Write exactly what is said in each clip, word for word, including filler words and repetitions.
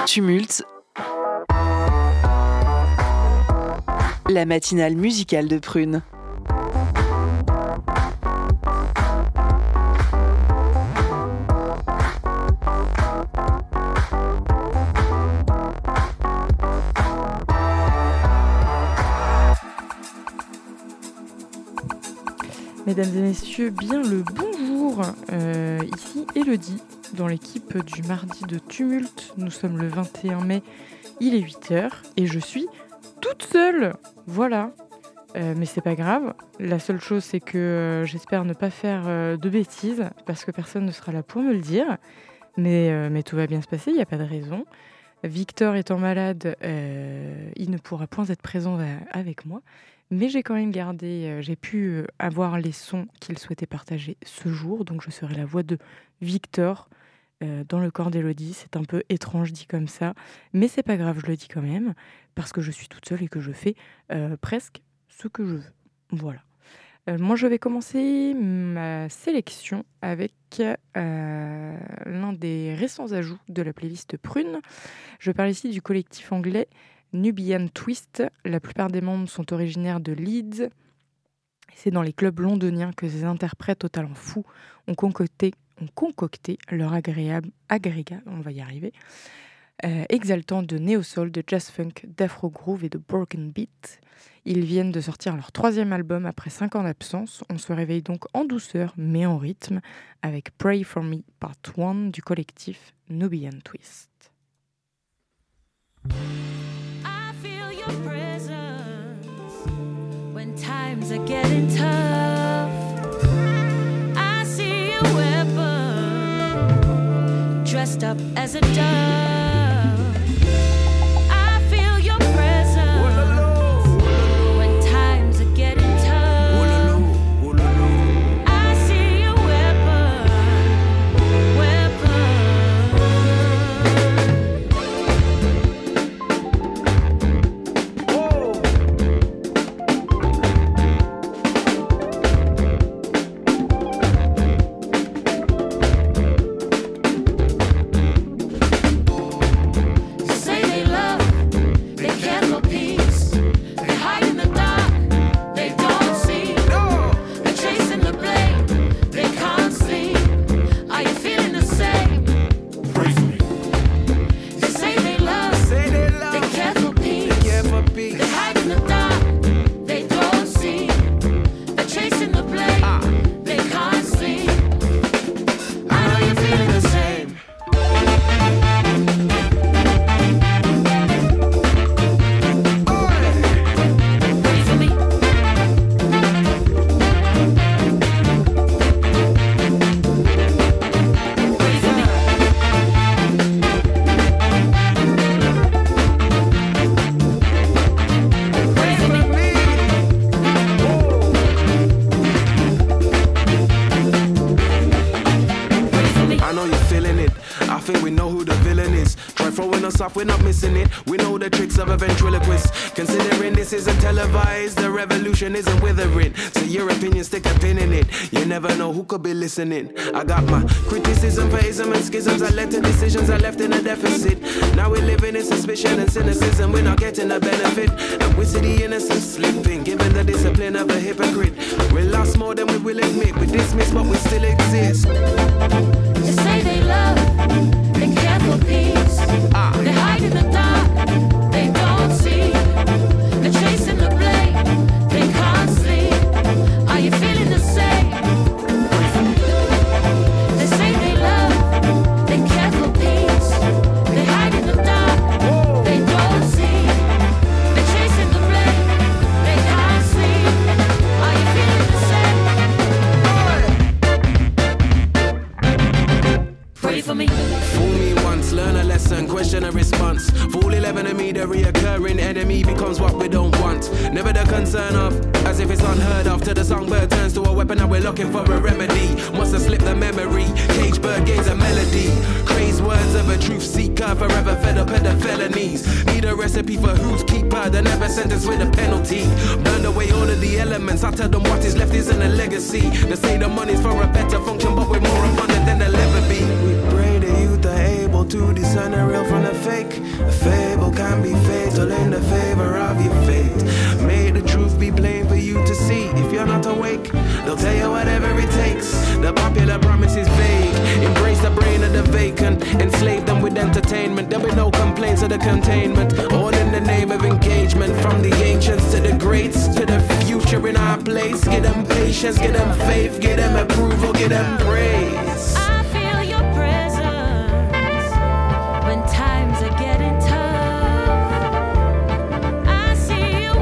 Tumulte, la matinale musicale de Prune. Mesdames et messieurs, bien le bonjour. Euh, ici Elodie, dans l'équipe du mardi de Tumulte. Nous sommes le vingt et un mai, il est huit heures et je suis toute seule. Voilà. Euh, mais c'est pas grave. La seule chose, c'est que euh, j'espère ne pas faire euh, de bêtises parce que personne ne sera là pour me le dire. Mais, euh, mais tout va bien se passer, il n'y a pas de raison. Victor étant malade, euh, il ne pourra point être présent avec moi. Mais j'ai quand même gardé, euh, j'ai pu avoir les sons qu'il souhaitait partager ce jour. Donc je serai la voix de Victor euh, dans le corps d'Elodie. C'est un peu étrange dit comme ça. Mais c'est pas grave, je le dis quand même. Parce que je suis toute seule et que je fais euh, presque ce que je veux. Voilà. Euh, moi je vais commencer ma sélection avec euh, l'un des récents ajouts de la playlist Prune. Je parle ici du collectif anglais Nubian Twist. La plupart des membres sont originaires de Leeds. C'est dans les clubs londoniens que ces interprètes au talent fou ont concocté, ont concocté leur agréable agrégat, on va y arriver, euh, exaltant de néo-soul, de jazz-funk, d'afro-groove et de broken beat. Ils viennent de sortir leur troisième album après cinq ans d'absence. On se réveille donc en douceur mais en rythme avec Pray For Me Part un du collectif Nubian Twist. Presence when times are getting tough. I see a weapon dressed up as a dove. I feel your presence when times are getting tough. I see a weapon, weapon. We're not missing it. We know the tricks of a ventriloquist. Considering this isn't televised, the revolution isn't withering. So your opinion, stick a pin in it. You never know who could be listening. I got my criticism for ism and schisms that led to decisions I left in a deficit. Now we're living in suspicion and cynicism. We're not getting a benefit. And we see the innocent slipping, given the discipline of a hypocrite. We lost more than we will admit. We dismiss, but we still exist. They say they love, they care for peace. Ah. They hide in the dark, they don't see. They're chasing the blame, they can't sleep. Are you feeling the same? They say they love, they care for peace. They hide in the dark, they don't see. They're chasing the blame, they can't sleep. Are you feeling the same? Pray for me. Fool me once, learn a lesson, question a response. Fool eleven of me, the reoccurring enemy becomes what we don't want. Never the concern of, as if it's unheard of. Till the songbird turns to a weapon and we're looking for a remedy. Must have slipped the memory, cage bird gains a melody. Crazed words of a truth seeker, forever fed up at the felonies. Need a recipe for who's keeper, the never sentence with a penalty. Burned away all of the elements, I tell them what is left isn't a legacy. They say the money's for a better function, but we're more abundant than they'll ever be. We pray the youth are able to discern the real from the fake. fake. They'll tell you whatever it takes. The popular promise is vague. Embrace the brain of the vacant. Enslave them with entertainment. There'll be no complaints of the containment. All in the name of engagement. From the ancients to the greats, to the future in our place. Get them patience, get them faith, get them approval, get them praise. I feel your presence when times are getting tough. I see your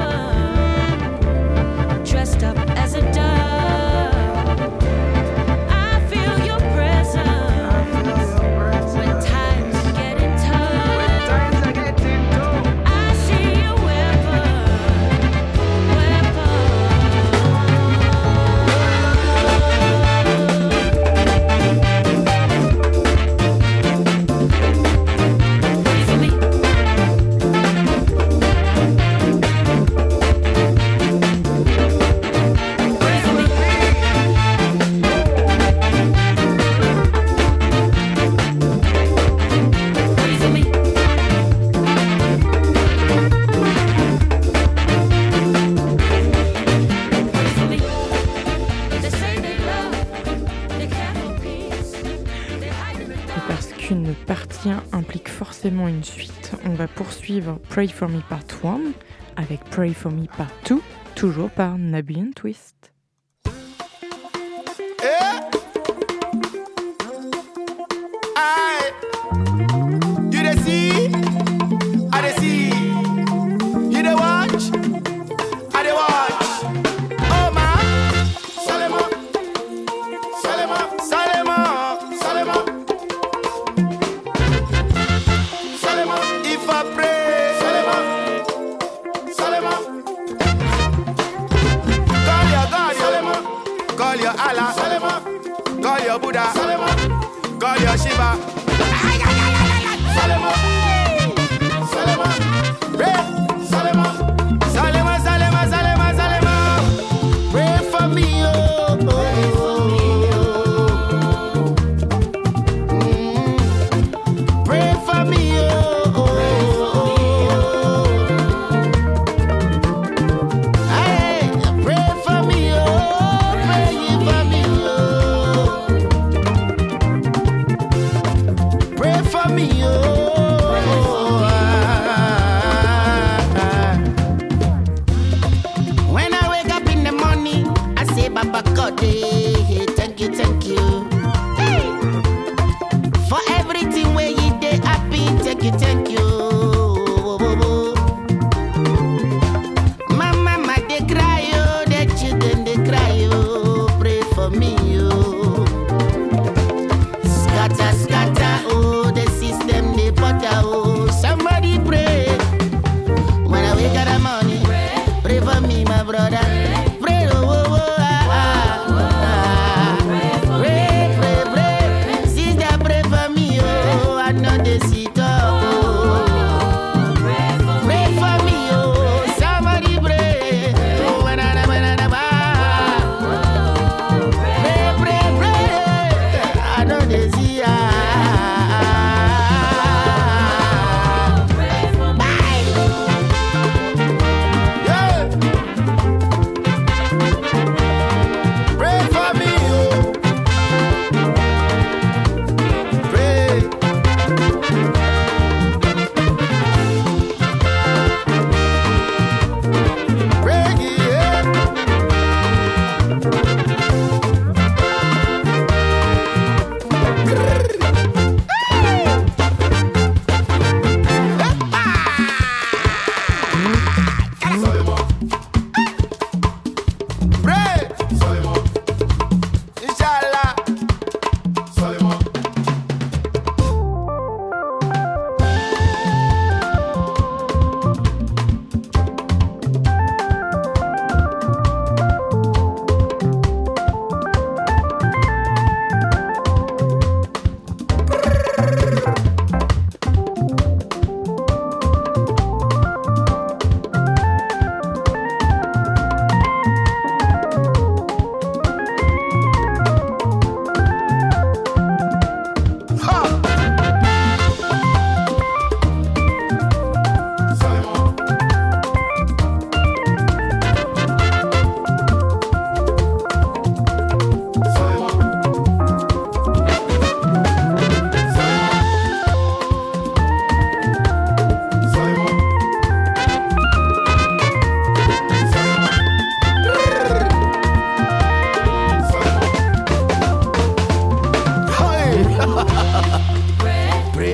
weapon dressed up as a dove. I feel your presence when times are getting tough. I see your weapon, weapon. Pray for me. Pray for me. Pray for me. Pray for me. They say they love, they care for peace. They hide in the Et dark. parce qu'une partie un implique forcément une suite, on va poursuivre Pray For Me Part un avec Pray For Me Part deux, toujours par Nabi and Twist. I, you dey see, I dey see. You dey watch, I dey watch. Oh man, Salema, Salema, Salema, Salema, Salema. If I pray, Salema, Salema. Call your God, Salema. Call your Allah, Salema. Call your Buddha, Salema. Call your Shiva. Ay, ay, ay, ay, ay, ay. Salema, Salema, pray, Salema, Salema, Salema, Salema, Salema. Pray for me, oh, pray for me, oh. Mm. Pray for me, oh, Hey, pray for me, oh, pray for me, oh. Pray for me, oh. When I wake up in the morning, I say, Baba God, eh, thank you, thank you. Hey. For everything where you dey happy, thank you, thank you. My mama, they cry, oh, the children, they cry, oh, pray for me, oh. Scatter, scatter, oh, the system, they butter, oh. Somebody pray. When I wake up in the morning, pray for me, my brother. Pray, oh, oh, oh, ah, ah, ah. Pray, pray, pray. Sister, pray for me, oh. I know they see talk, oh.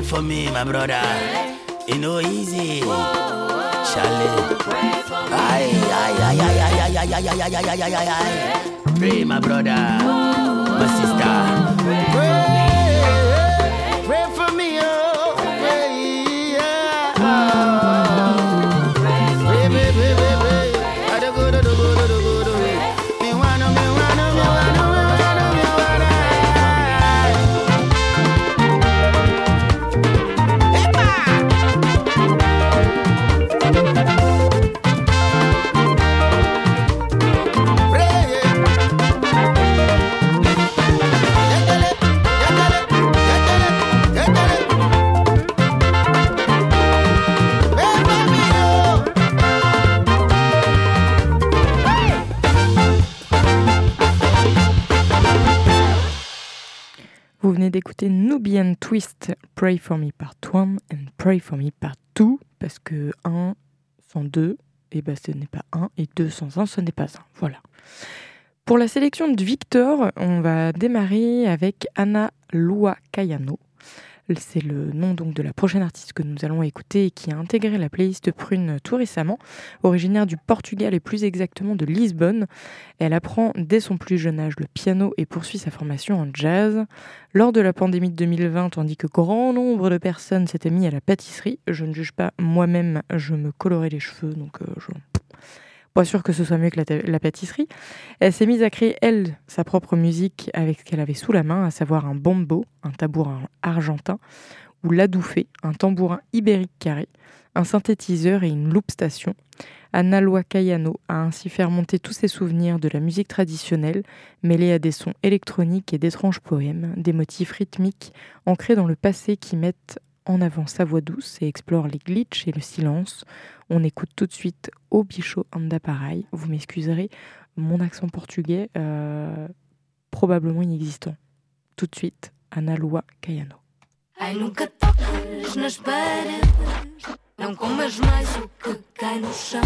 for me, my brother. It no easy. Charlie. Ay, ay, ay, ay, ay, ay, ay, ay, ay, ay, ay, ay, ay. Pray, my brother, my sister. Pray, pray for me, oh, pray, yeah. Oh. Pray, pray, pray, pray, pray. I do good, I do good, I do good, I do good. Me wanna, me wanna, me wanna, me wanna, me wanna. Epa! Vous venez d'écouter Nubian Twist, Pray for Me Part un and Pray for Me Part deux, parce que un sans deux, et ben ce n'est pas un, et deux sans un, ce n'est pas un. Voilà. Pour la sélection de Victor, on va démarrer avec Ana Lua Caiano. C'est le nom donc de la prochaine artiste que nous allons écouter et qui a intégré la playlist Prune tout récemment. Originaire du Portugal et plus exactement de Lisbonne, elle apprend dès son plus jeune âge le piano et poursuit sa formation en jazz. Lors de la pandémie de deux mille vingt, tandis que grand nombre de personnes s'étaient mis à la pâtisserie, je ne juge pas moi-même, je me colorais les cheveux, donc euh, je... pas sûr que ce soit mieux que la, la pâtisserie. Elle s'est mise à créer, elle, sa propre musique avec ce qu'elle avait sous la main, à savoir un bombo, un tambourin argentin, ou l'adoufé, un tambourin ibérique carré, un synthétiseur et une loop station. Ana Lua Caiano a ainsi fait remonter tous ses souvenirs de la musique traditionnelle, mêlés à des sons électroniques et d'étranges poèmes, des motifs rythmiques ancrés dans le passé qui mettent en avant sa voix douce et explore les glitches et le silence. On écoute tout de suite O Bicho Anda Parai. Vous m'excuserez, mon accent portugais, euh, probablement inexistant. Tout de suite, Ana Lua Caiano. Ai, nunca toques nas paredes, não comas mais o que cai no chão.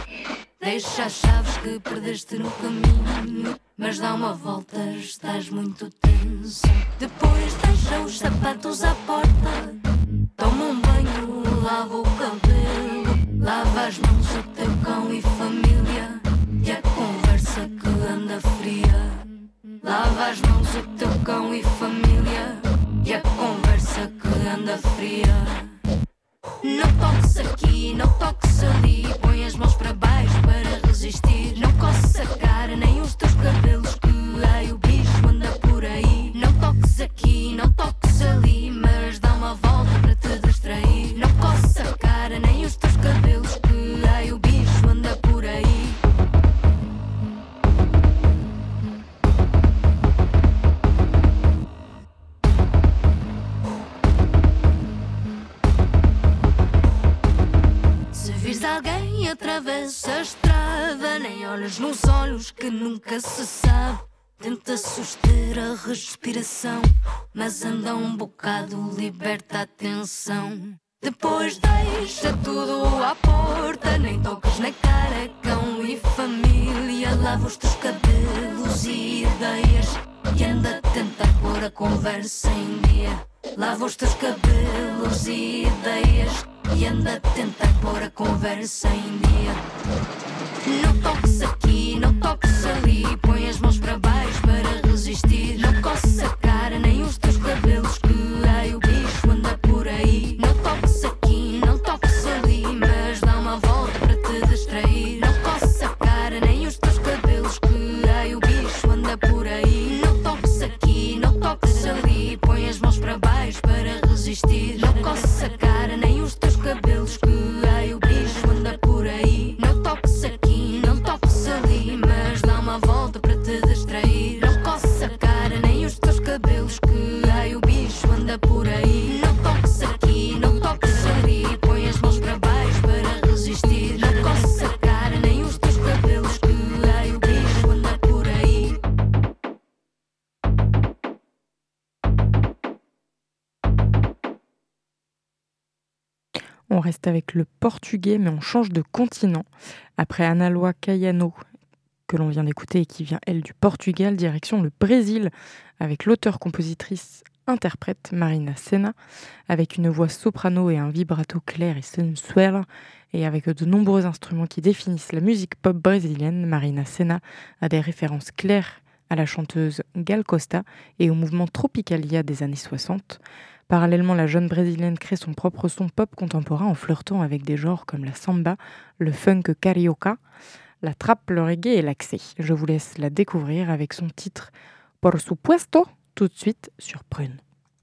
Deixa as chaves que perdeste no caminho, mas dá uma volta, estás muito tenso. Depois deixa os sapatos à porta, toma um banho, lava o cabelo, lava as mãos, o teu cão e família, e a conversa que anda fria. Lava as mãos, o teu cão e família, e a conversa que anda fria. Não toques aqui, não toques ali, põe as mãos para baixo para resistir. Não coces a cara, nem os teus cabelos, que ai, o bicho anda por aí. Não toques aqui, não toques ali, mas dá uma volta para te distrair. Não coces a cara, nem os teus cabelos, que ai, o bicho anda por aí. Alguém atravessa a estrada, nem olhos nos olhos que nunca se sabe. Tenta suster a respiração, mas anda um bocado, liberta a tensão. Depois deixa tudo à porta, nem toques na cara, cão e família. Lava os teus cabelos e ideias, e anda a tentar pôr a conversa em dia. Lava os teus cabelos e ideias, e anda a tentar pôr a conversa em dia. Não toques aqui, não toques ali, põe as mãos para baixo para resistir. Não coces a cara, nem os teus cabelos, que ai, o bicho anda por aí. Não toques aqui, não toques ali, mas dá uma volta para te distrair. Não coces a cara, nem os teus cabelos, que ai, o bicho anda por aí. Não toques aqui, não toques ali, põe as mãos para baixo para resistir. Não coces a cara, nem os teus cabelos, que ai, o bicho anda por aí. Não toques aqui, não toques ali, mas dá uma volta para te distrair. Não coces a cara, nem os teus cabelos, que ai, o bicho anda por aí. Não toques aqui, não toques ali, põe as mãos para baixo para resistir. Não coces a cara, nem os teus cabelos, que ai, o bicho anda por aí. On reste avec le portugais, mais on change de continent. Après Ana Lua Caiano, que l'on vient d'écouter et qui vient, elle, du Portugal, direction le Brésil, avec l'auteur-compositrice-interprète Marina Senna, avec une voix soprano et un vibrato clair et sensuel, et avec de nombreux instruments qui définissent la musique pop brésilienne. Marina Senna a des références claires à la chanteuse Gal Costa et au mouvement Tropicalia des années soixante. Parallèlement, la jeune brésilienne crée son propre son pop contemporain en flirtant avec des genres comme la samba, le funk carioca, la trappe, le reggae et l'axé. Je vous laisse la découvrir avec son titre Por Supuesto, tout de suite sur Prune.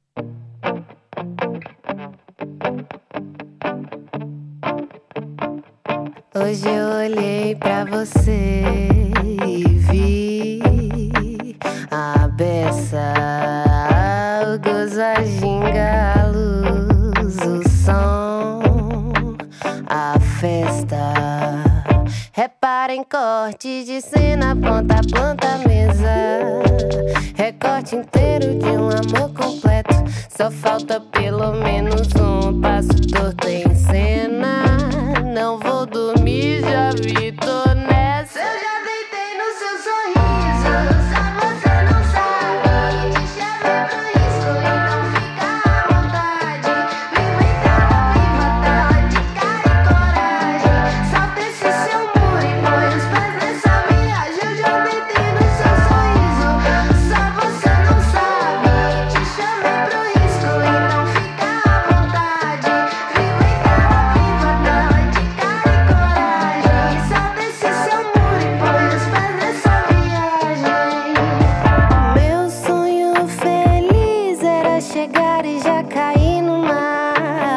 Hoje eu olhei pra você e vi a beça, o gozo, a ginga, a luz, o som, a festa. Repara em corte de cena, ponta a planta, mesa. Recorte inteiro de um amor completo. Só falta pelo menos um passo torto em cena. Não vou dormir, já vi, tô nessa. Eu já deitei no seu sorriso, só você não sabe. Te chamei pro risco, então fica à vontade. Viva então, viva tela de cara e coragem. Solta esse seu muro e põe os pés nessa viagem. Eu já deitei no seu sorriso, só você não sabe. Te chamei pro risco, então fica à vontade. Viva então, viva tela de cara e coragem. Solta esse seu muro e põe os pés nessa viagem. Meu sonho feliz era chegar e já cair no mar.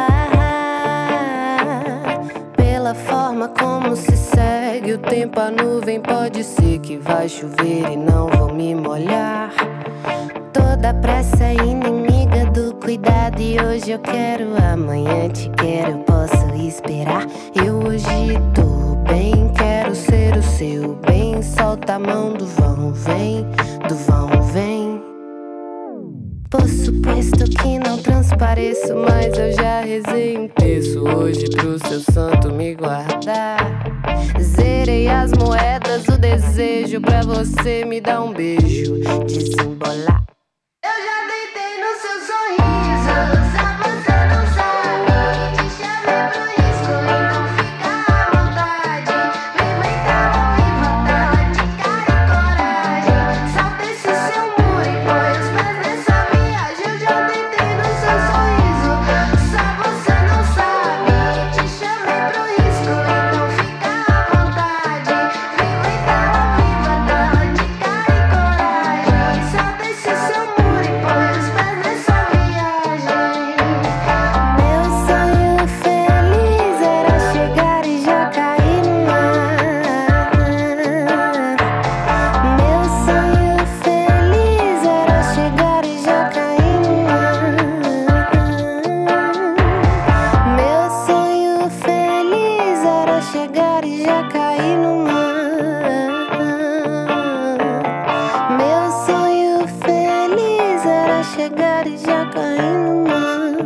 Pela forma como se segue o tempo, a nuvem pode ser que vai chover e não vou me molhar. Toda pressa é inimiga do cuidado e hoje eu quero, amanhã te quero, posso esperar. Eu hoje tô bem, quero ser o seu bem. Solta a mão do vão, vem, do vão, vem. Por suposto que não transpareço, mas eu já rezei um terço hoje pro seu santo me guardar. Zerei as moedas, o desejo pra você me dar um beijo, desembolar. Eu já deitei no seu sorriso, só você não sabe. Te chamei pro risco, então fica à vontade. Viva então, viva tela de cara e coragem. Solta esse seu muro e põe os pés nessa viagem. Eu já deitei no seu sorriso, só você não sabe. Te chamei pro risco, então fica à vontade. Viva então, viva tela de cara e coragem. Solta esse seu muro e põe os pés nessa viagem. Meu sonho feliz era chegar e já cair no mar. Meu sonho feliz era chegar e já cair no mar. Meu sonho feliz era chegar e já cair no mar. Meu sonho feliz era chegar e já cair no mar.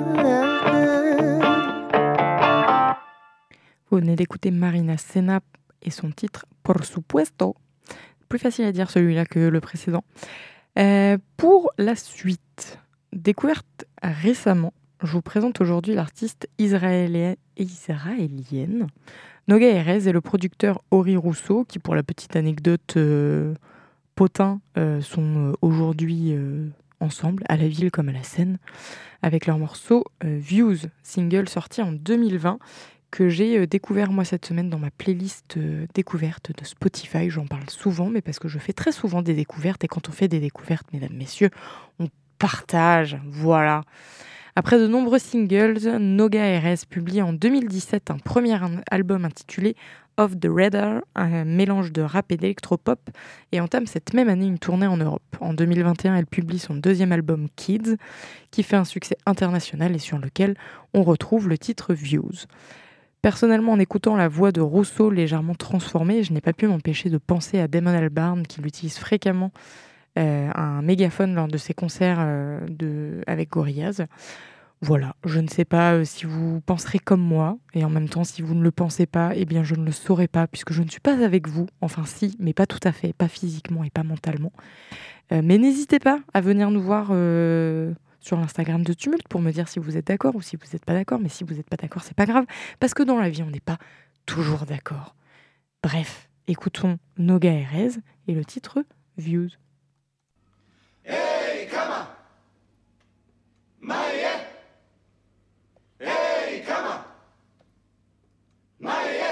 Vous venez d'écouter Marina Senna et son titre Por Supuesto. Plus facile à dire celui-là que le précédent. Euh, pour la suite, découverte récemment, je vous présente aujourd'hui l'artiste israélien- israélienne Noga Erez et le producteur Ori Rousseau, qui, pour la petite anecdote, euh, potins euh, sont euh, aujourd'hui euh, ensemble, à la ville comme à la scène, avec leur morceau euh, Views, single sorti en deux mille vingt, que j'ai euh, découvert moi cette semaine dans ma playlist euh, découverte de Spotify. J'en parle souvent, mais parce que je fais très souvent des découvertes, et quand on fait des découvertes, mesdames, messieurs, on partage, voilà. Après de nombreux singles, Noga Erez publie en deux mille dix-sept un premier un- album intitulé Off the Radar, un mélange de rap et d'électropop, et entame cette même année une tournée en Europe. En deux mille vingt et un, elle publie son deuxième album Kids, qui fait un succès international et sur lequel on retrouve le titre Views. Personnellement, en écoutant la voix de Rousseau légèrement transformée, je n'ai pas pu m'empêcher de penser à Damon Albarn, qui l'utilise fréquemment euh, un mégaphone lors de ses concerts euh, de, avec Gorillaz, Voilà, je ne sais pas euh, si vous penserez comme moi, et en même temps, si vous ne le pensez pas, eh bien je ne le saurai pas, puisque je ne suis pas avec vous. Enfin si, mais pas tout à fait, pas physiquement et pas mentalement. Euh, mais n'hésitez pas à venir nous voir euh, sur l'Instagram de Tumulte pour me dire si vous êtes d'accord ou si vous n'êtes pas d'accord. Mais si vous n'êtes pas d'accord, c'est pas grave, parce que dans la vie, on n'est pas toujours d'accord. Bref, écoutons Noga Erez et le titre Views. Hey, come on. Maria. Hey, come on. Maria.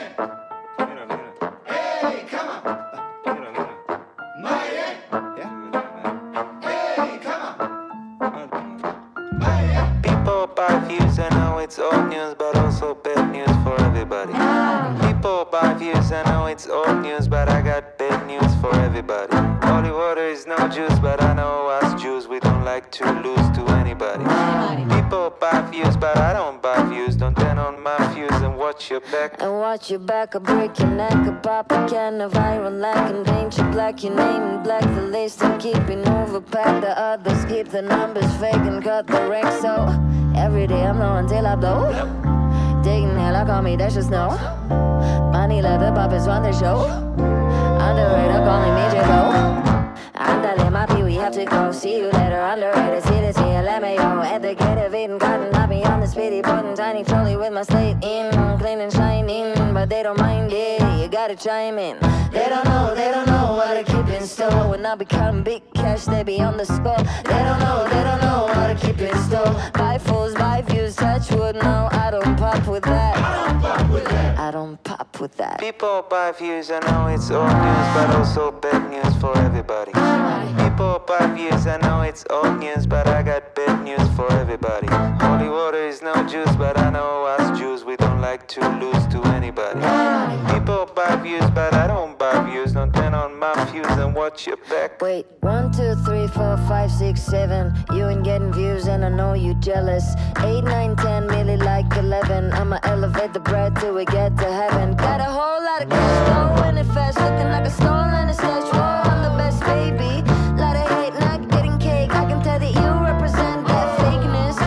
Hey, come on. Maria. Hey, come on. Maria. People buy views, I know it's old news, but also bad news for everybody. People buy views, I know it's old news, but I got bad news for everybody. Holy water is no juice, but I know us Jews, we don't like to lose to anybody. People buy views, but I don't buy views. Don't turn on my views and watch your back. And watch your back, I break your neck, I pop a can of iron like and paint you black. Your name in black, the list I'm keeping overpacked. The others keep the numbers fake and cut the rank. So every day I'm low until I blow. Digging hell, I call me Dash of Snow. Money leather puppets run the show. Underrated, calling me J-Lo. Andale, my pee, we have to go. See you later, underrated. See the T L M A O. At the gate of Eden Garden, I be on the speedy button. Tiny trolley with my slate in. Clean and shining, but they don't mind it. You gotta chime in. They don't know, they don't know what to keep in store. When I be counting big cash, they be on the score. They don't know, they don't know what to keep in store. Buy fools, buy views, touch wood. No, I don't pop with that. I don't pop with that. I don't pop with that. People buy views, I know it's old news, but also bad news for everybody. People buy views, I know it's old news, but I got bad news for everybody. Holy water is no juice, but I know us Jews, we don't like to lose to anybody. People buy views, but I don't buy views. Don't turn on my views and watch your back. Wait, one, two, three, four, five, six, seven. You ain't getting views and I know you jealous. Eight, nine, ten, really like eleven. I'ma elevate the bread till we get to heaven. Got a whole lot of cash, blowing it fast, looking like a stolen stash. Whoa, I'm the best, baby. Lot of hate, not getting cake. I can tell that you represent that fakeness.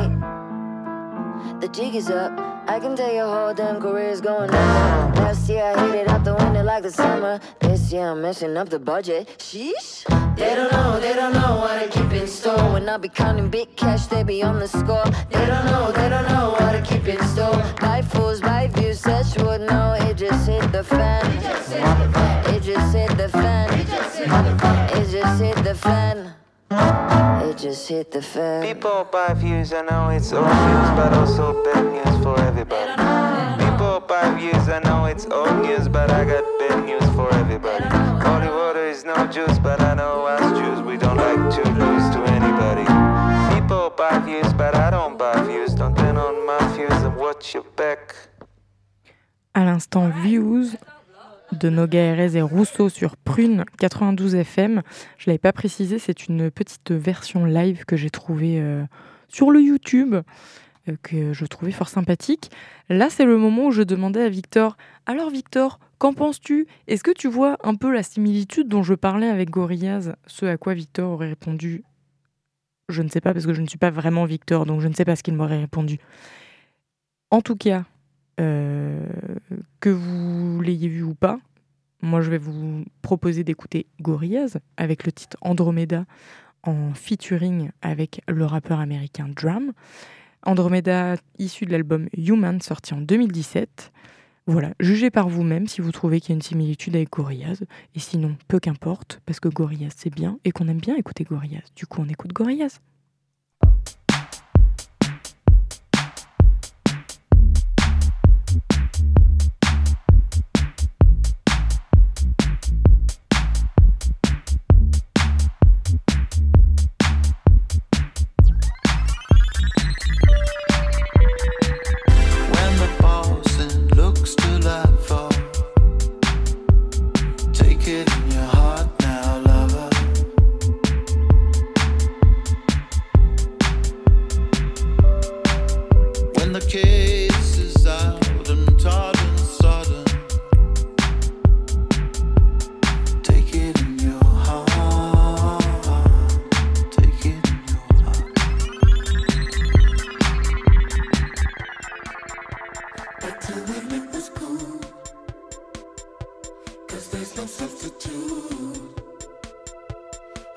Wait, the jig is up. I can tell your whole damn career's going on. Last year I hit it out the window like the summer. This year I'm messing up the budget. Sheesh. They don't know, they don't know what I keep in store. When I be counting big cash, they be on the score. They don't know, they don't know what I keep in store. Buy fools, buy views, such would know. It just hit the fan. It just hit the fan. It just hit the fan. It just hit the fan. It just hit the fan. It just hit the fan. People buy views, I know it's old news, but also bad news for everybody. People buy views, I know it's old news, but I got bad news for everybody. Holy water is no juice, but I know us Jews, we don't like to lose to anybody. People buy views, but I don't buy views. Don't turn on my views and watch your back. À l'instant, Views de Noga Erez et Rousseau sur Prune quatre-vingt-douze F M. Je ne l'avais pas précisé, c'est une petite version live que j'ai trouvée euh, sur le YouTube, euh, que je trouvais fort sympathique. Là, c'est le moment où je demandais à Victor « Alors Victor, qu'en penses-tu ? Est-ce que tu vois un peu la similitude dont je parlais avec Gorillaz ?» Ce à quoi Victor aurait répondu « Je ne sais pas, parce que je ne suis pas vraiment Victor, donc je ne sais pas ce qu'il m'aurait répondu. » En tout cas, Euh, que vous l'ayez vu ou pas, moi je vais vous proposer d'écouter Gorillaz avec le titre Andromeda en featuring avec le rappeur américain Drum. Andromeda issu de l'album Human sorti en deux mille dix-sept. Voilà, jugez par vous-même si vous trouvez qu'il y a une similitude avec Gorillaz, et sinon peu qu'importe parce que Gorillaz c'est bien et qu'on aime bien écouter Gorillaz. Du coup on écoute Gorillaz. Take it in your heart now, lover.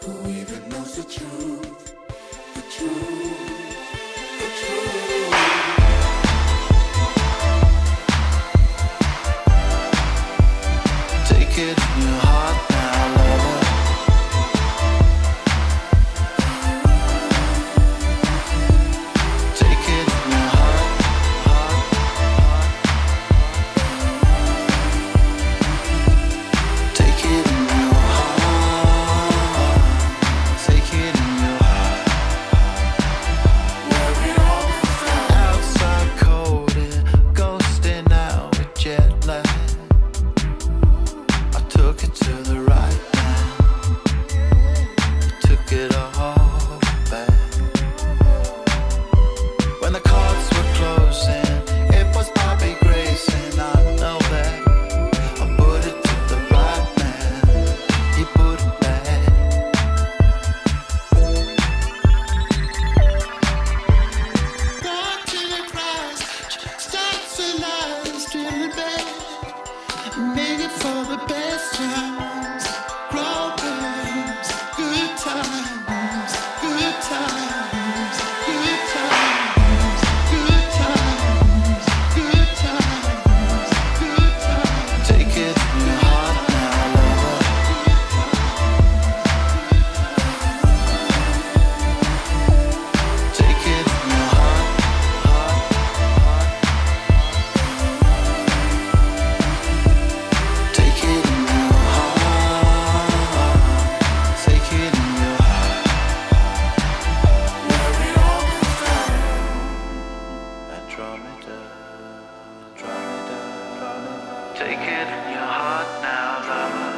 who even knows the truth, the truth, the truth. Take it in your heart now, lover. Take it in your heart, heart, heart. Take it in your heart. Take it in your heart. Where we all from. Outside cold and ghosting out with jet lag. I took it to the right now. Took it all back. When the cards were closing, it was Bobby Grace, and I know that. I put it to the right man. He put it back. Got to the prize, starts a lie, still in bed. Made it for the best times, problems, good times, good times, good times, good times, good times, good times. Take it in your heart now, lover. Take it in your heart, heart, heart. Take it in your heart. Take it in your heart. Where we all from. Andromeda, Andromeda. Take it in your heart now, lover.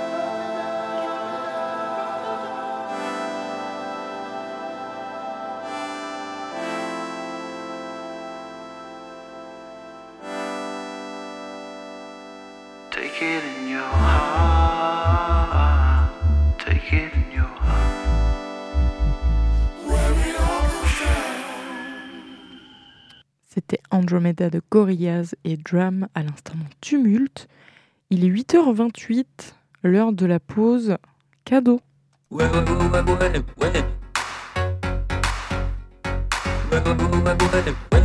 Take it in your heart. Take it in your heart. Where we all from. C'était Andromeda de Gorillaz et Drum à l'instant dans Tumulte. Il est huit heures vingt-huit, l'heure de la pause cadeau. Ouais, ouais, ouais, ouais, ouais, ouais. Ouais, ouais, ouais, ouais, ouais, ouais.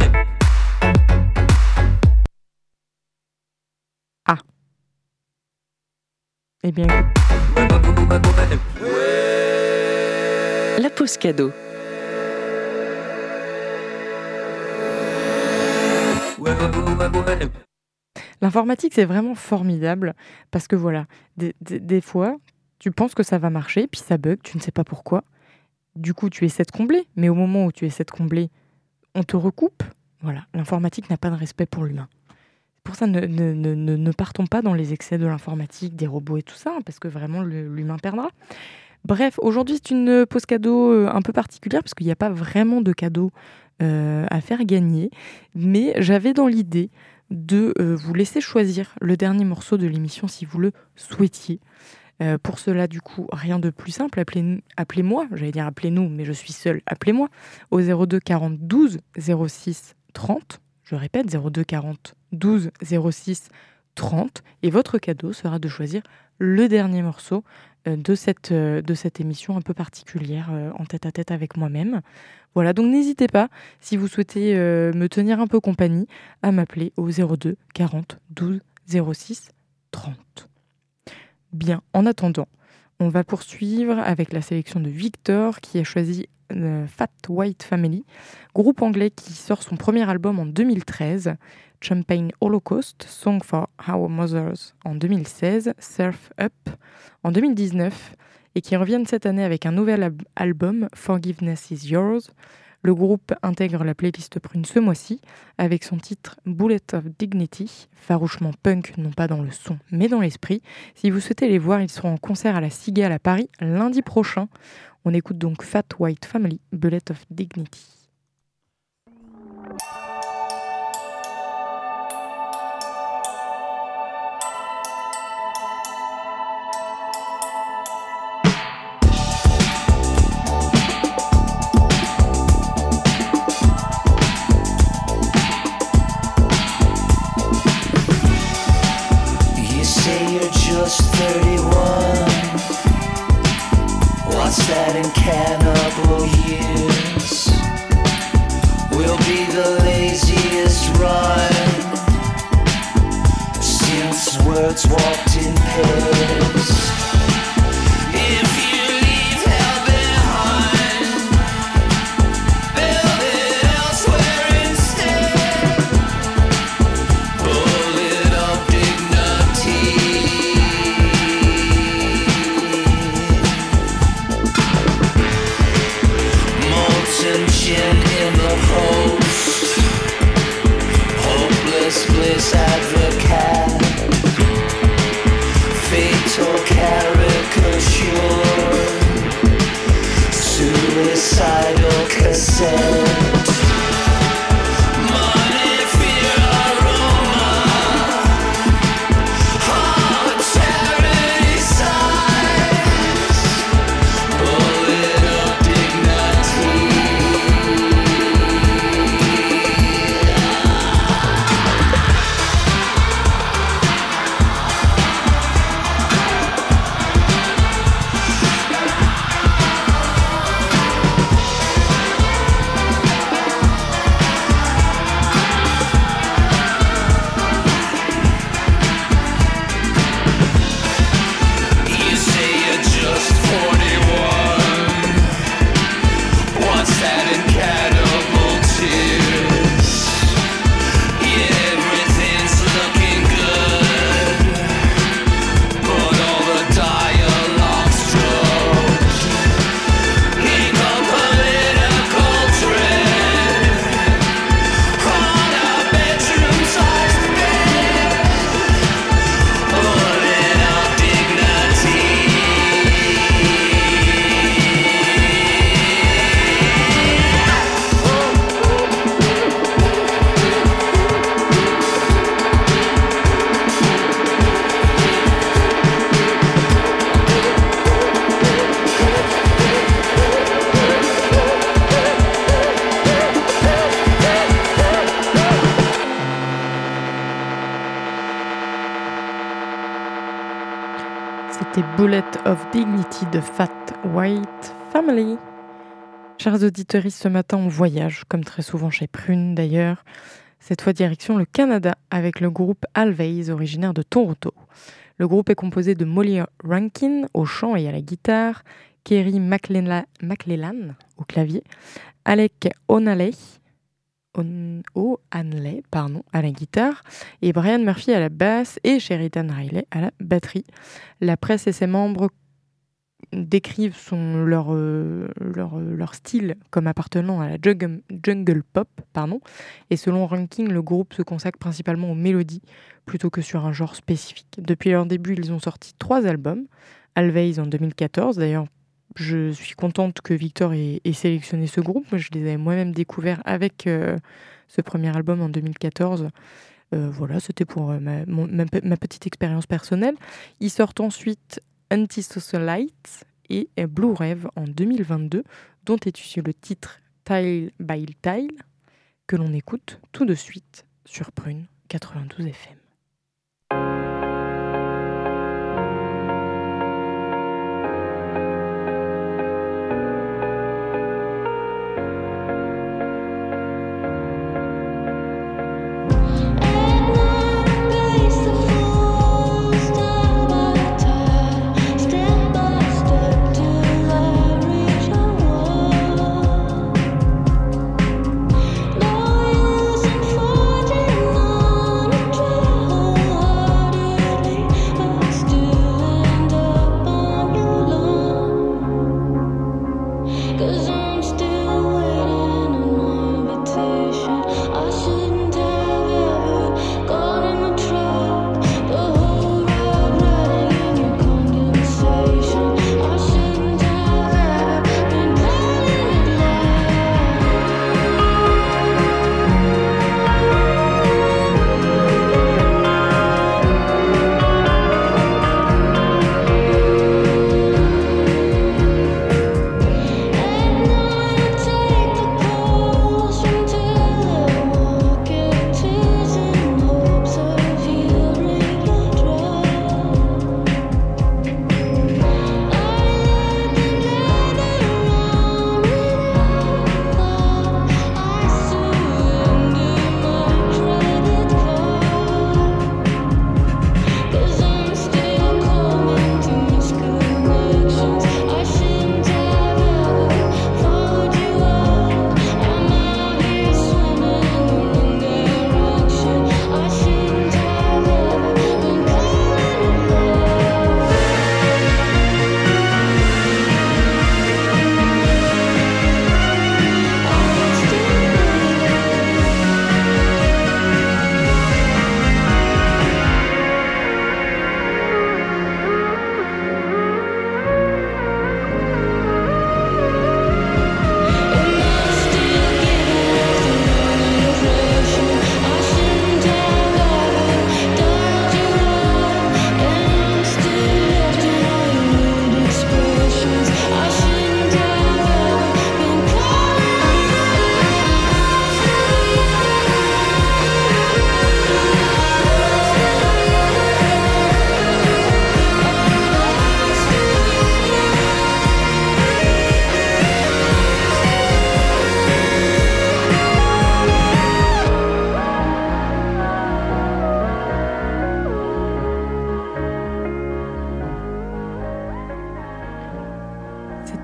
Eh bien, écoute, Ouais, ouais, ouais, ouais, ouais, ouais. La pause cadeau. Ouais, ouais, ouais, ouais, ouais. l'informatique, c'est vraiment formidable parce que voilà, des, des, des fois, tu penses que ça va marcher, puis ça bug, tu ne sais pas pourquoi. Du coup, tu essaies de combler, mais au moment où tu essaies de combler, on te recoupe. Voilà, l'informatique n'a pas de respect pour l'humain. C'est pour ça, ne, ne, ne, ne partons pas dans les excès de l'informatique, des robots et tout ça, hein, parce que vraiment, le, l'humain perdra. Bref, aujourd'hui, c'est une pause cadeau euh, un peu particulière, parce qu'il n'y a pas vraiment de cadeau euh, à faire gagner, mais j'avais dans l'idée de euh, vous laisser choisir le dernier morceau de l'émission si vous le souhaitiez. Euh, pour cela, du coup, rien de plus simple, appelez, appelez-moi, j'allais dire appelez-nous, mais je suis seule, appelez-moi au zéro deux quarante douze zéro six trente, je répète, zéro deux quarante douze zéro six trente, et votre cadeau sera de choisir le dernier morceau euh, de, cette, euh, de cette émission un peu particulière euh, en tête-à-tête avec moi-même. Voilà, donc n'hésitez pas, si vous souhaitez euh, me tenir un peu compagnie, à m'appeler au zéro deux quarante douze zéro six trente. Bien, en attendant, on va poursuivre avec la sélection de Victor qui a choisi euh, Fat White Family, groupe anglais qui sort son premier album en deux mille treize, Champagne Holocaust, Song for Our Mothers en deux mille seize, Surf Up en deux mille dix-neuf et qui reviennent cette année avec un nouvel ab- album, Forgiveness is Yours. Le groupe intègre la playlist Prune ce mois-ci avec son titre Bullet of Dignity, farouchement punk, non pas dans le son, mais dans l'esprit. Si vous souhaitez les voir, ils seront en concert à la Cigale à Paris lundi prochain. On écoute donc Fat White Family, Bullet of Dignity. You say you're just thirty-one. What What's that in cannibal years? We'll be the laziest run since words walked in pairs. If you leave hell behind, build it elsewhere instead. Bullet of dignity. Molten gin in the host. Hopeless bliss advocate. Fatal caricature. Suicidal cassette. Money, fear, aroma. Heart, charity, size. Bullet of dignity. You say you're just forty-one. What's that in cannibal tears? Yeah, everything's looking good, but all the dialogue's dropped. Ink of political dread on a bedroom-sized bed. Bullet of dignity. C'était Bullet of Dignity de Fat White Family. Chers auditeurs, ce matin on voyage, comme très souvent chez Prune d'ailleurs. Cette fois direction le Canada avec le groupe Alvase, originaire de Toronto. Le groupe est composé de Molly Rankin au chant et à la guitare, Kerry McLela- McLellan au clavier, Alec O'Nalley, On- O'Hanley, pardon, à la guitare, et Brian Murphy à la basse et Sheridan Riley à la batterie. La presse et ses membres décrivent son, leur, euh, leur, euh, leur style comme appartenant à la jungle, jungle pop, pardon, et selon Rankin, le groupe se consacre principalement aux mélodies plutôt que sur un genre spécifique. Depuis leur début, ils ont sorti trois albums, Alvase en deux mille quatorze, d'ailleurs je suis contente que Victor ait, ait sélectionné ce groupe. Moi, je les avais moi-même découverts avec euh, ce premier album en deux mille quatorze. Euh, voilà, c'était pour euh, ma, mon, ma, ma petite expérience personnelle. Ils sortent ensuite Antisocialite et euh, Blue Rave en deux mille vingt-deux, dont est issu le titre Tile by Tile, que l'on écoute tout de suite sur Prune quatre-vingt-douze F M.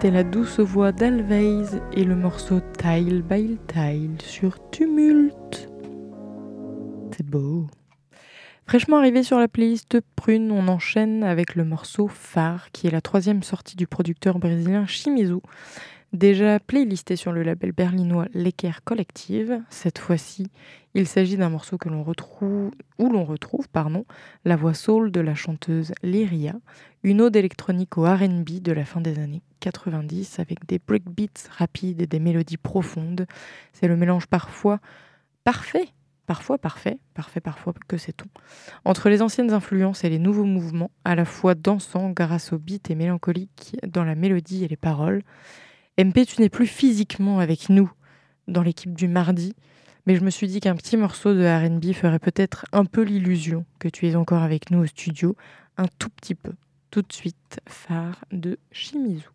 C'était la douce voix d'Alvez et le morceau Tile by Tile sur Tumulte. C'est beau. Fraîchement arrivé sur la playlist Prune, on enchaîne avec le morceau Phare, qui est la troisième sortie du producteur brésilien Shimizu, déjà playlisté sur le label berlinois L'Équerre Collective. Cette fois-ci, il s'agit d'un morceau que l'on retrouve, où l'on retrouve pardon, la voix soul de la chanteuse Lyria, une ode électronique au R and B de la fin des années quatre-vingt-dix avec des breakbeats rapides et des mélodies profondes. C'est le mélange parfois parfait, parfois parfait, parfait parfois que sait-on, entre les anciennes influences et les nouveaux mouvements, à la fois dansants grâce au beat et mélancolique dans la mélodie et les paroles. M P, tu n'es plus physiquement avec nous dans l'équipe du mardi, mais je me suis dit qu'un petit morceau de R and B ferait peut-être un peu l'illusion que tu es encore avec nous au studio, un tout petit peu. Tout de suite, Phare de Shimizu.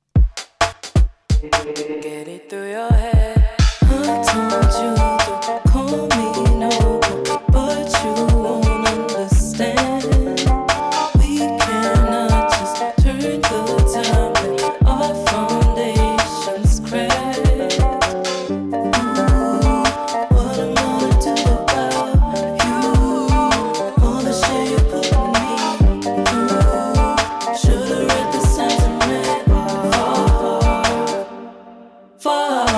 Get it through your head. I told you to call me no, but you won't understand. We cannot just turn the time when our foundations crack. Ooh, what am I to do about you? All the shit you put in me through. Should've read the signs and read far, far.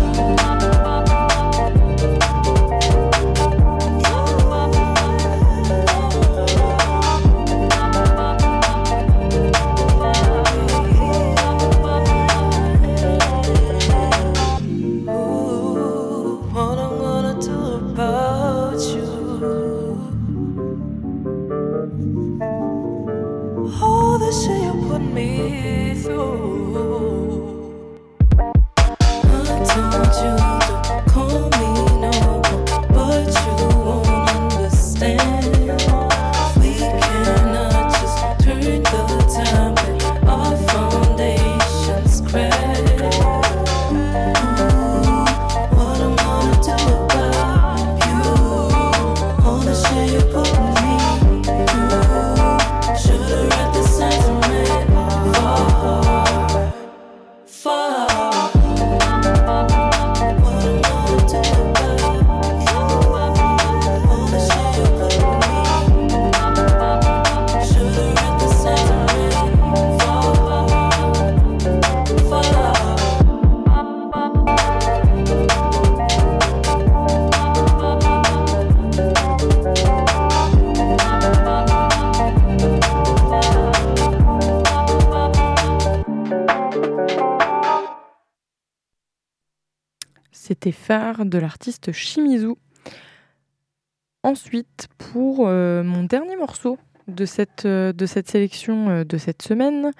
C'était Phare de l'artiste Shimizu. Ensuite, pour euh, mon dernier morceau de cette, euh, de cette sélection euh, de cette semaine,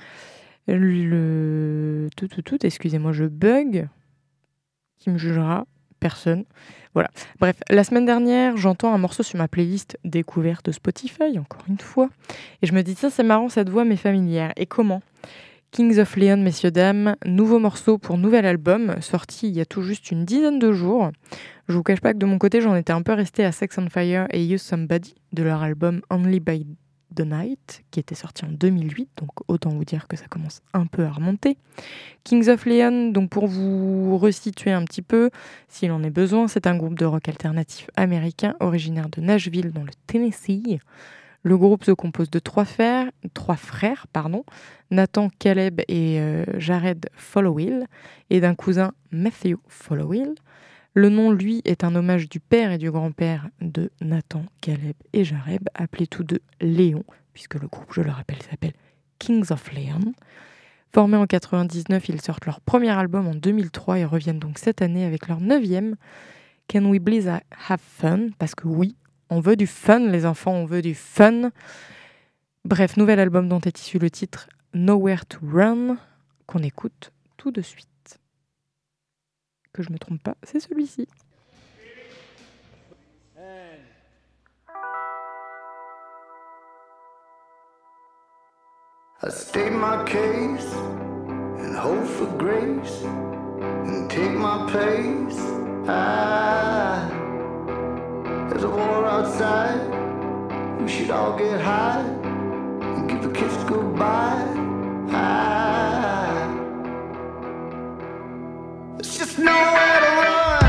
le... Tout, tout, tout, excusez-moi, je bug. Qui me jugera? Personne. Voilà. Bref, la semaine dernière, j'entends un morceau sur ma playlist découverte de Spotify, encore une fois. Et je me dis, ça c'est marrant, cette voix m'est familière. Et comment? Kings of Leon, messieurs, dames, nouveau morceau pour nouvel album, sorti il y a tout juste une dizaine de jours. Je vous cache pas que de mon côté, j'en étais un peu restée à Sex on Fire et Use Somebody, de leur album Only by the Night, qui était sorti en deux mille huit, donc autant vous dire que ça commence un peu à remonter. Kings of Leon, donc pour vous resituer un petit peu, s'il en est besoin, c'est un groupe de rock alternatif américain, originaire de Nashville, dans le Tennessee. Le groupe se compose de trois frères, trois frères pardon, Nathan, Caleb et euh, Jared Followill, et d'un cousin Matthew Followill. Le nom, lui, est un hommage du père et du grand-père de Nathan, Caleb et Jared, appelés tous deux Léon, puisque le groupe, je le rappelle, s'appelle Kings of Leon. Formés en quatre-vingt-dix-neuf, ils sortent leur premier album en deux mille trois et reviennent donc cette année avec leur neuvième, Can We Please Have Fun, parce que oui, on veut du fun, les enfants, on veut du fun. Bref, nouvel album dont est issu le titre Nowhere to Run, qu'on écoute tout de suite. Que je me trompe pas, c'est celui-ci. I state my case and hope for grace and take my pace. I There's a war outside. We should all get high and give a kiss goodbye. I, There's just nowhere to run.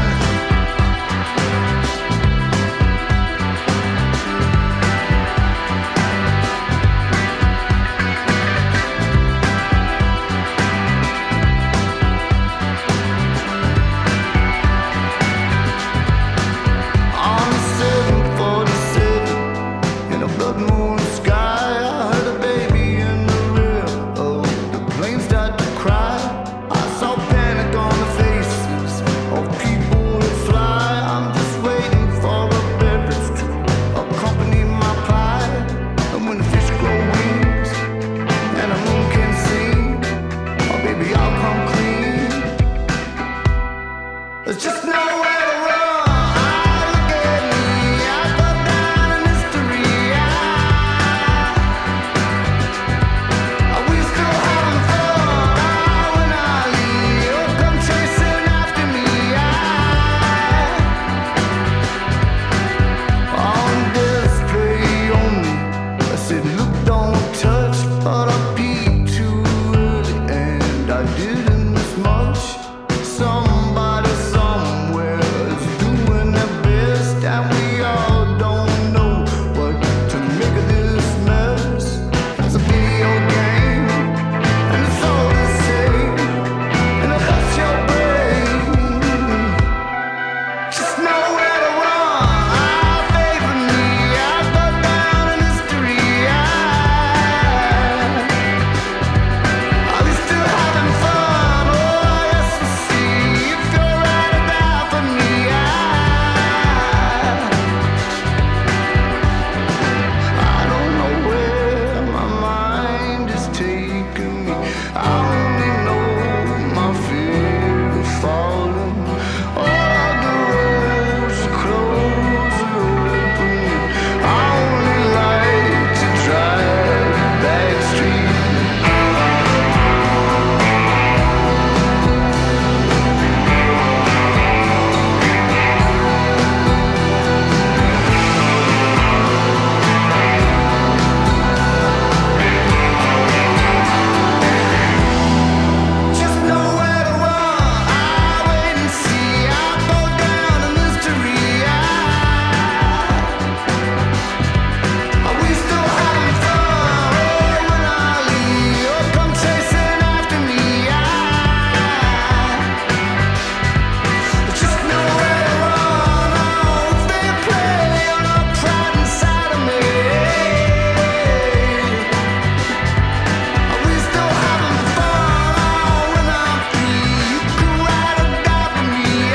On seven forty-seven in a blood moon sky, I heard a baby in the rear. Oh, the plane started to cry. I saw panic on the faces of people that fly. I'm just waiting for a beverage to accompany my pie. And when the fish grow wings and the moon can sing, oh baby, I'll come clean. There's just nowhere to run. Somebody somewhere is doing their best, and we all don't know what to make of this mess. It's a video game, and it's all the same, and it hurts your brain. Just nowhere to run. I favor me. I go down in history. I, are we still having fun? Oh yes, we see. If you're right or die for me, I, I don't know where my mind is taking me. I only know my fear of falling. All the roads are closed or open. I only like to drive back street. Just nowhere to run. I wait and see. I go down in mystery. Are we still having fun? Oh, when I leave, you'll come chasing after me. I just nowhere to run. Oh, they play on the pride inside of me. Are we still having fun? Oh, when I'm free, you can ride or die for me.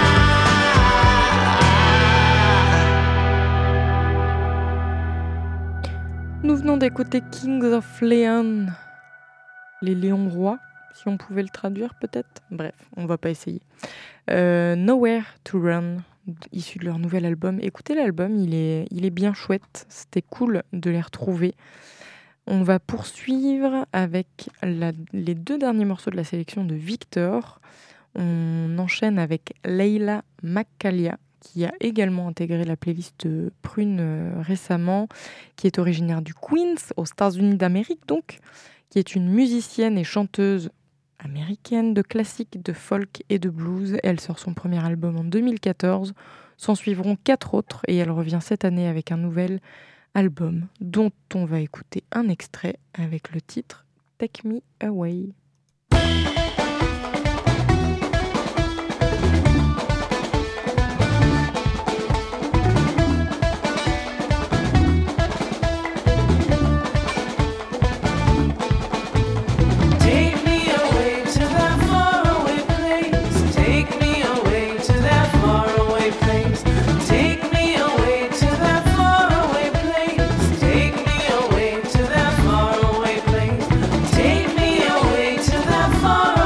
Nous venons d'écouter Kings of Leon, les Lions Rois, si on pouvait le traduire peut-être. Bref, on va pas essayer. Euh, Nowhere to Run, issu de leur nouvel album. Écoutez l'album, il est, il est bien chouette. C'était cool de les retrouver. On va poursuivre avec la- les deux derniers morceaux de la sélection de Victor. On enchaîne avec Leila Makalia, qui a également intégré la playlist de Prune euh, récemment, qui est originaire du Queens, aux États-Unis d'Amérique donc, qui est une musicienne et chanteuse américaine de classiques, de folk et de blues. Elle sort son premier album en deux mille quatorze. S'en suivront quatre autres et elle revient cette année avec un nouvel album dont on va écouter un extrait avec le titre Take Me Away. Take me away to that faraway place. Take me away to that faraway place. Take me away to that faraway place. Take me away to that faraway place. Take me away to that faraway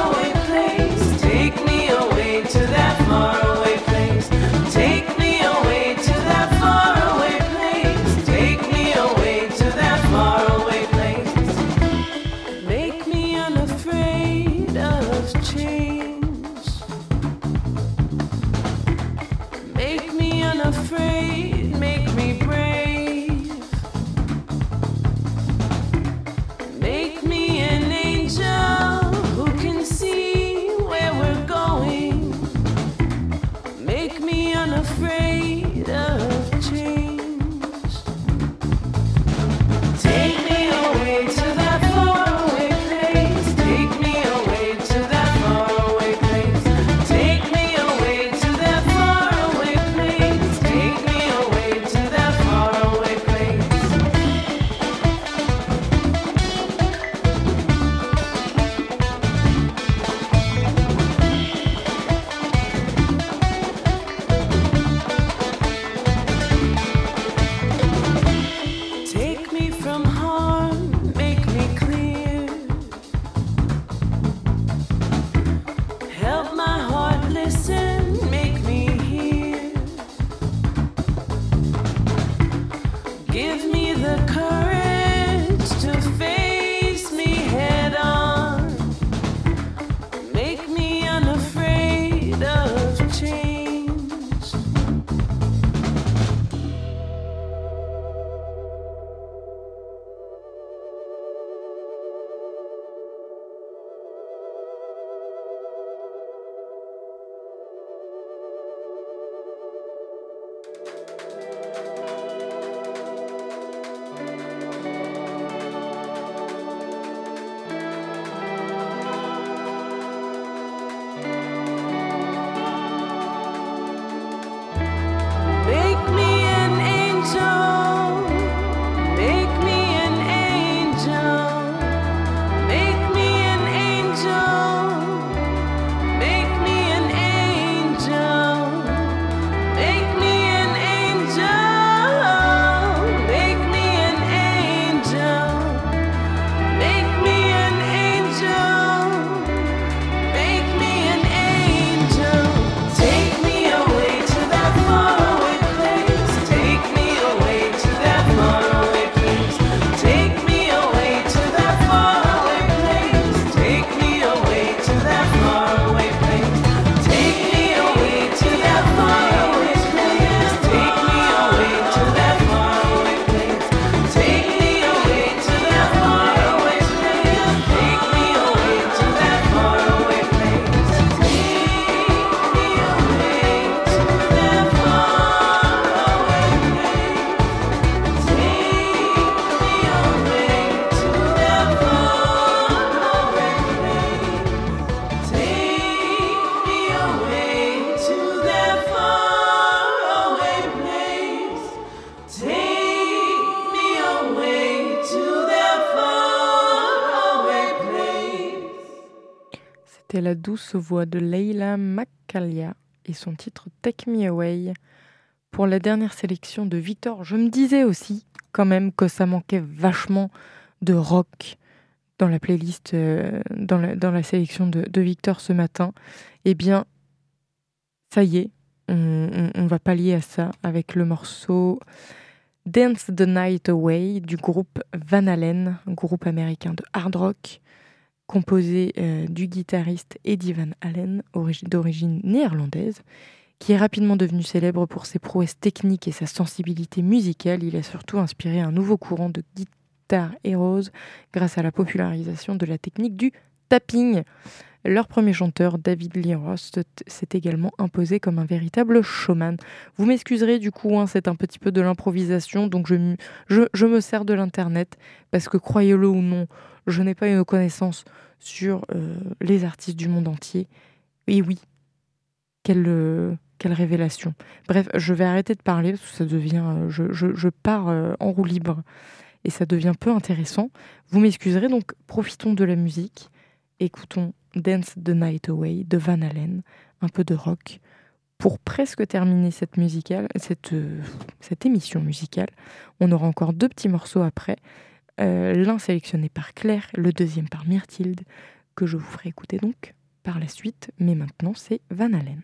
C'était la douce voix de Leila Makalia et son titre Take Me Away. Pour la dernière sélection de Victor, je me disais aussi quand même que ça manquait vachement de rock dans la playlist, euh, dans, la, dans la sélection de, de Victor ce matin. Eh bien, ça y est, on, on, on va pallier à ça avec le morceau Dance the Night Away du groupe Van Halen, un groupe américain de hard rock composé euh, du guitariste Eddie Van Halen, origi- d'origine néerlandaise, qui est rapidement devenu célèbre pour ses prouesses techniques et sa sensibilité musicale. Il a surtout inspiré un nouveau courant de guitare heroes grâce à la popularisation de la technique du tapping. Leur premier chanteur, David Lee Roth, s'est également imposé comme un véritable showman. Vous m'excuserez du coup, hein, c'est un petit peu de l'improvisation, donc je, je, je me sers de l'internet, parce que croyez-le ou non, je n'ai pas une connaissance sur euh, les artistes du monde entier. Et oui, quelle, euh, quelle révélation. Bref, je vais arrêter de parler, parce que ça devient, euh, je, je, je pars euh, en roue libre, et ça devient peu intéressant. Vous m'excuserez, donc profitons de la musique, écoutons Dance the Night Away de Van Halen, un peu de rock, pour presque terminer cette, musicale, cette, euh, cette émission musicale. On aura encore deux petits morceaux après, euh, l'un sélectionné par Claire, le deuxième par Myrtilde, que je vous ferai écouter donc par la suite, mais maintenant c'est Van Halen.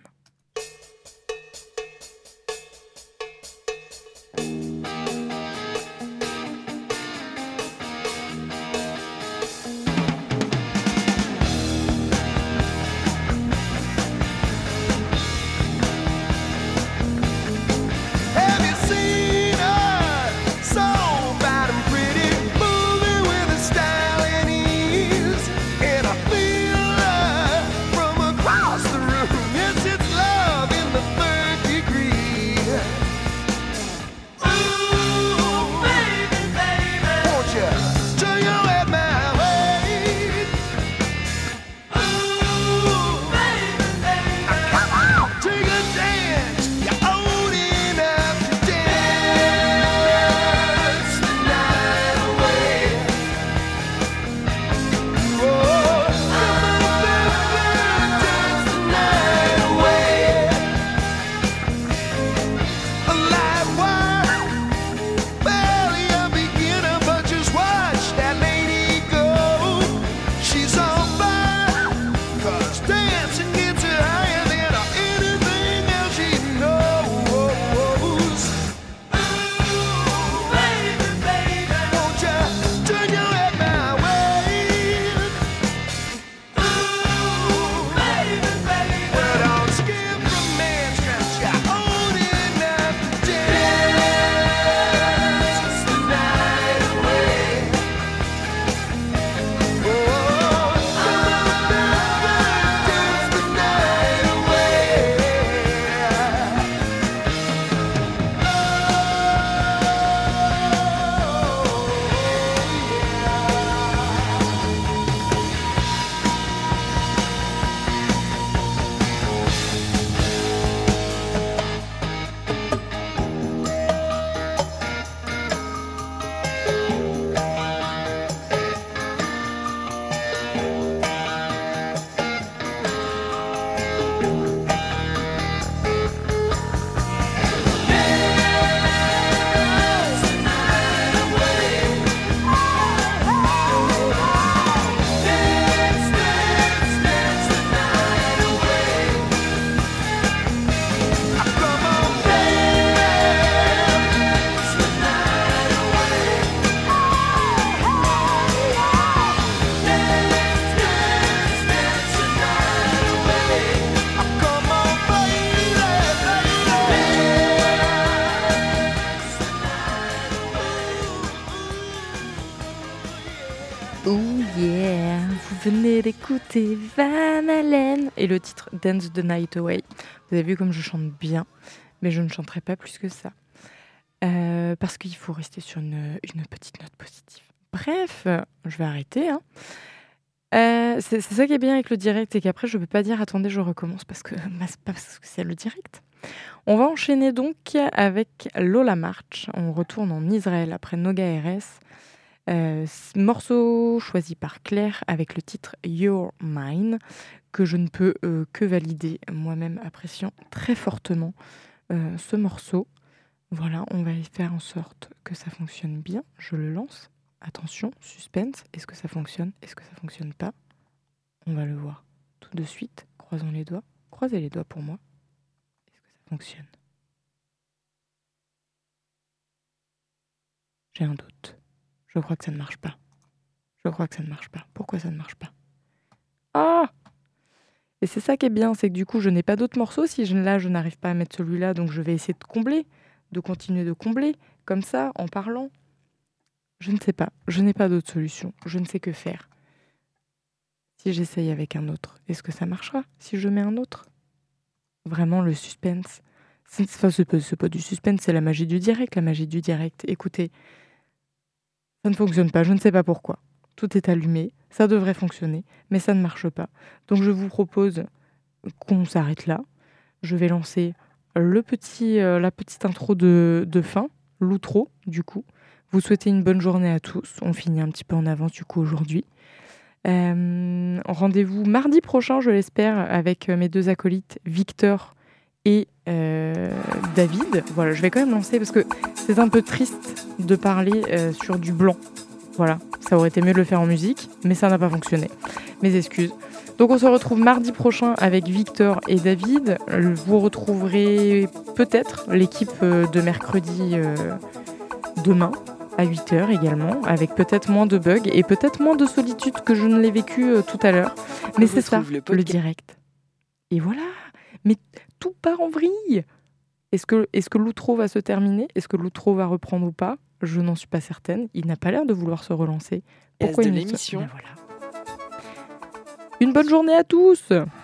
Have you seen her? So bad and pretty, moving with a style and ease. And I feel her from across the room. Yes, it's love in the third degree. Ooh, baby, baby, won't you turn your head my way? Ooh, baby, baby, come on, take a chance. You're old enough to dance the night away. Oh, come on, baby, dance the night away. A light wire, barely a beginner, but just watch that lady go. She's on fire, 'cause dancing gets her higher than anything else she knows. Ooh, baby, baby, won't you turn your head my way? Ooh, baby, baby, well, don't skip romance, 'cause you're old enough to dance the night away. Oh, come on, baby, dance the night away. Dance the night away. Dance, dance, dance the night away. Come on, baby, dance the night away. Dance, dance, dance the night away. Come on, baby, Oh yeah, vous venez d'écouter Van Halen et le titre Dance the Night Away. Vous avez vu comme je chante bien, mais je ne chanterai pas plus que ça. Euh, parce qu'il faut rester sur une, une petite note positive. Bref, je vais arrêter. Hein. Euh, c'est, c'est ça qui est bien avec le direct, et qu'après je ne peux pas dire attendez, je recommence parce que, bah, c'est pas parce que c'est le direct. On va enchaîner donc avec Lola March. On retourne en Israël après Noga R S. Euh, morceau choisi par Claire avec le titre You're Mine, que je ne peux euh, que valider, moi-même appréciant très fortement euh, ce morceau. Voilà, on va faire en sorte que ça fonctionne bien. Je le lance. Attention, suspense. Est-ce que ça fonctionne? Est-ce que ça fonctionne pas? On va le voir tout de suite. Croisons les doigts. Croisez les doigts pour moi. Est-ce que ça fonctionne? J'ai un doute. Je crois que ça ne marche pas. Je crois que ça ne marche pas. Pourquoi ça ne marche pas? Ah! Et c'est ça qui est bien, c'est que du coup, je n'ai pas d'autres morceaux. Si je, là, je n'arrive pas à mettre celui-là, donc je vais essayer de combler, de continuer de combler, comme ça, en parlant. Je ne sais pas. Je n'ai pas d'autre solution. Je ne sais que faire. Si j'essaye avec un autre, est-ce que ça marchera? Si je mets un autre? Vraiment, le suspense. C'est, enfin, c'est pas, c'est pas du suspense, c'est la magie du direct. La magie du direct. Écoutez, ça ne fonctionne pas. Je ne sais pas pourquoi. Tout est allumé. Ça devrait fonctionner, mais ça ne marche pas. Donc, je vous propose qu'on s'arrête là. Je vais lancer le petit, euh, la petite intro de, de fin, l'outro, du coup. Vous souhaitez une bonne journée à tous. On finit un petit peu en avance, du coup, aujourd'hui. Euh, rendez-vous mardi prochain, je l'espère, avec mes deux acolytes, Victor et euh, David. Voilà, je vais quand même lancer parce que c'est un peu triste de parler euh, sur du blanc. Voilà, ça aurait été mieux de le faire en musique, mais ça n'a pas fonctionné. Mes excuses. Donc on se retrouve mardi prochain avec Victor et David. Vous retrouverez peut-être l'équipe de mercredi euh, demain. À huit heures également, avec peut-être moins de bugs et peut-être moins de solitude que je ne l'ai vécu euh, tout à l'heure. Mais c'est ça, le, le direct. Et voilà, mais tout part en vrille. Est-ce que, est-ce que l'outro va se terminer? Est-ce que l'outro va reprendre ou pas? Je n'en suis pas certaine. Il n'a pas l'air de vouloir se relancer. Pourquoi Est-ce de il ne se... l'émission Ben voilà. Une bonne journée à tous.